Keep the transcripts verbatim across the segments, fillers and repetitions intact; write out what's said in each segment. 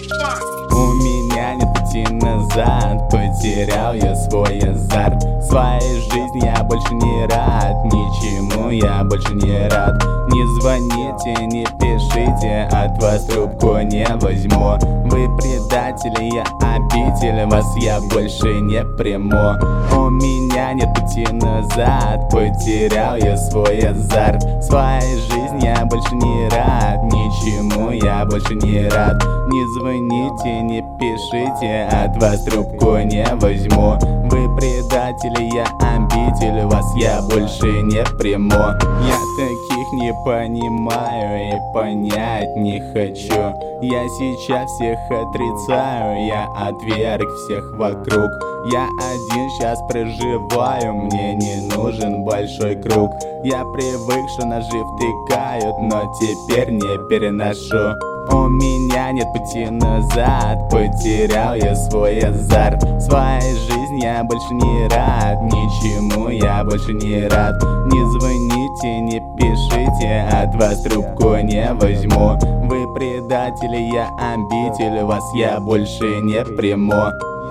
У меня нет пути назад, потерял я свой азарт. В своей жизни я больше не рад, ничему я больше не рад. Не звоните, не пишите, от вас трубку не возьму. Вы предатели, я обитель, вас я больше не приму. У меня нет пути назад, потерял я свой азарт. В своей жизни я больше не рад, ничему я больше не рад. Не звоните, не пишите, от вас трубку не возьму. Вы предатели, я обитель, вас я больше не приму. Я таких не понимаю и понять не хочу. Я сейчас всех отрицаю, я отверг всех вокруг. Я один сейчас проживаю, мне не нужен большой круг. Я привык, что ножи втыкают, но теперь не переношу. У меня нет пути назад, потерял я свой азарт. В своей жизни я больше не рад, ничему я больше не рад. Не звоните, не пишите, от вас трубку не возьму. Вы предатели, я обитель, вас я больше не приму.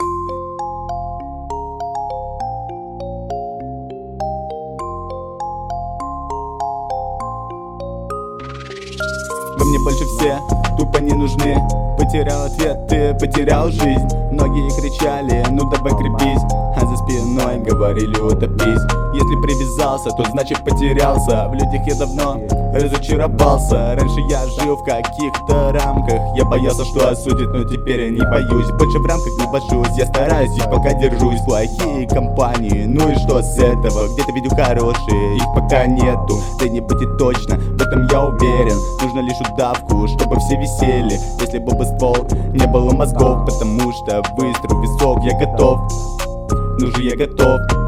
Вы мне больше все тупо не нужны. Потерял ответ, ты потерял жизнь. Многие кричали, ну давай крепись, а за спиной говорили утопись. Если привязался, то значит потерялся. В людях я давно разочаровался. Раньше я жил в каких-то рамках, я боялся, что осудят, но теперь я не боюсь. Больше в рамках не вожусь, я стараюсь и пока держусь. Плохие компании, ну и что с этого? Где-то видео хорошие, их пока нету. Да не будет точно, в этом я уверен. Нужно лишь удавку, чтобы все висели. Если бы бы ствол не было мозгов, потому что выстрел в висок, я готов. Ну же я готов.